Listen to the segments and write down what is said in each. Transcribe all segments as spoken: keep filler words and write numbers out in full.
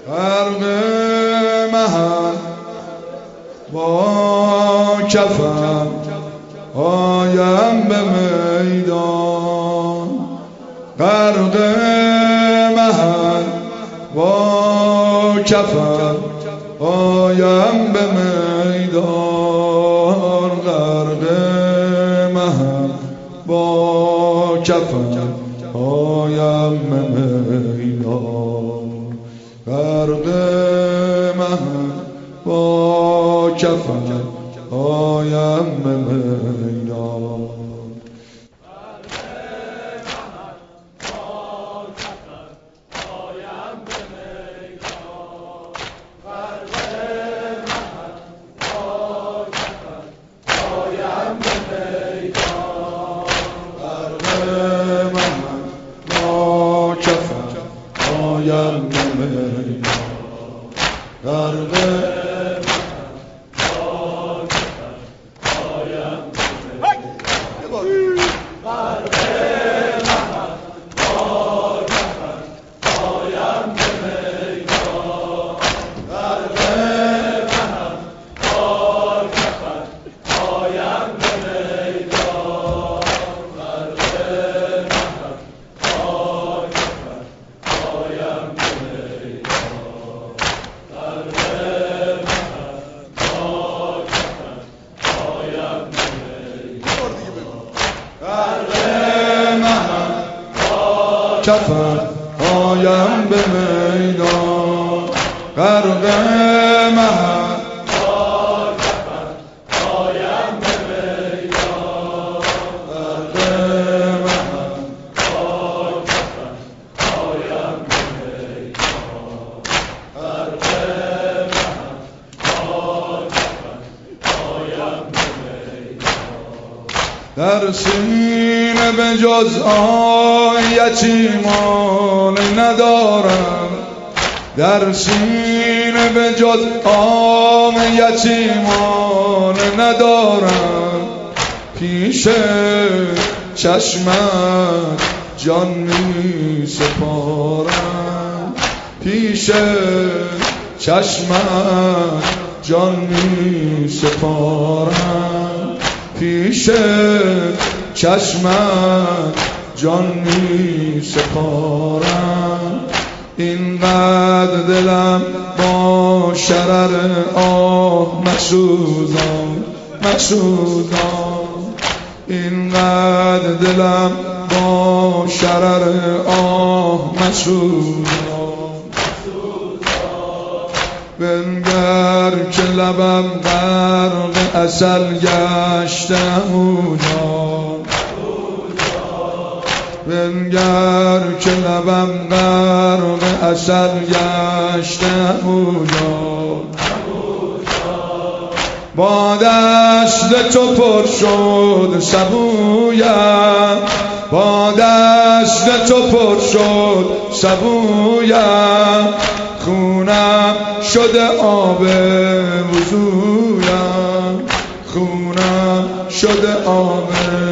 غرق محن با کفن آیم به میدان، غرق محن با کفن آیم به میدان، غرق محن با کفن آیم به میدان، غرق محن با کفن آیم به میدان. کفن آیم به میدان، غرق محن با کفن آیم به میدان، غرق محن با کفن آیم به میدان، غرق محن با کفن آیم به میدان. در سینه به جز آن یتیمان ندارم، در سینه به جز آن یتیمان ندارم، پیش چشمت جان می سپارم، پیش چشمت جان می سپارم، پیش چشمت جان می سپارم. اینقدر دلم با شرر آه مشوزان مشوزان، اینقدر دلم با شرر آه مشوزان، بنگر که لبم غرق عسل گشته جان، بنگر که لبم غرق عسل گشته جان، با دست تو پر شد سبویم، با دست تو پر شد سبویم، خونم شده آب وضویم، خونم شده آب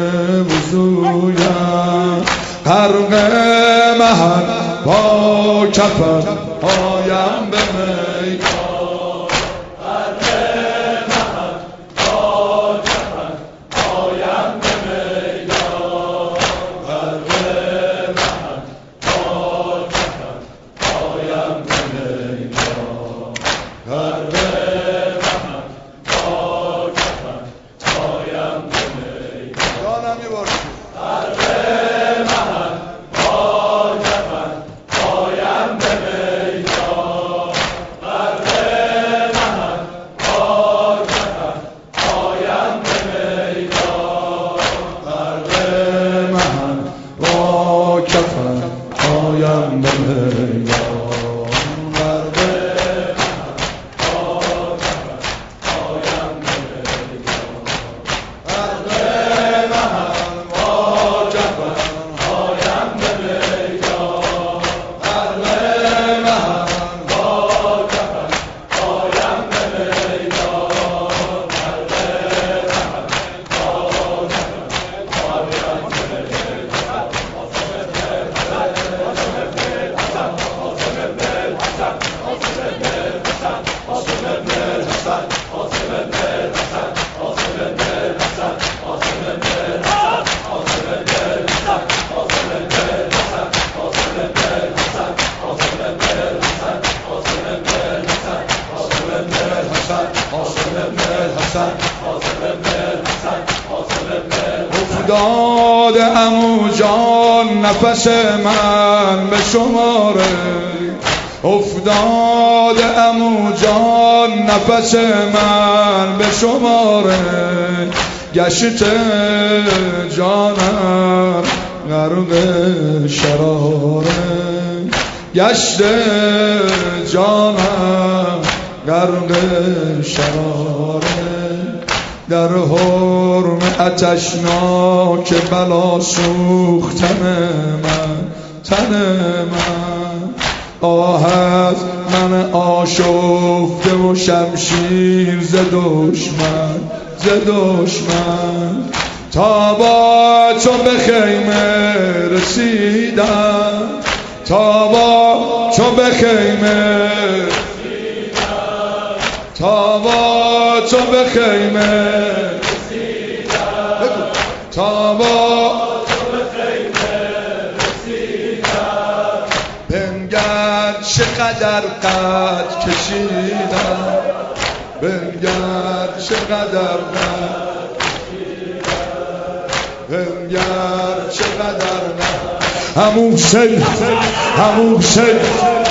وضویم، غرق محن با کفن آیم به میدان، غرق محن با کفن آیم به میدان، غرق محن با کفن آیم به میدان، غرق محن با کفن آیم به میدان. جانم می‌بارد غرق محن با کفن آیم به میدان، افتاد عمو جان نفس من به شماره، افتاد عمو جان نفس من به شماره، گشت جانم غرق شراره، گشت جانم غرق شراره، در حرم آتشناک بلا سوخت تن من، تن من آه از من آشفته و شمشیر ز دشمن، ز دشمن تا با تو به خیمه رسیدم، تا با تو به خیمه رسیدم، تا با تو به خیمه رسیدم، تا با تو به خیمه رسیدم، بنگر چقدر قد کشیدم، بنگر چقدر قد کشیدم، بنگر چقدر قد. عمو حسین، عمو حسین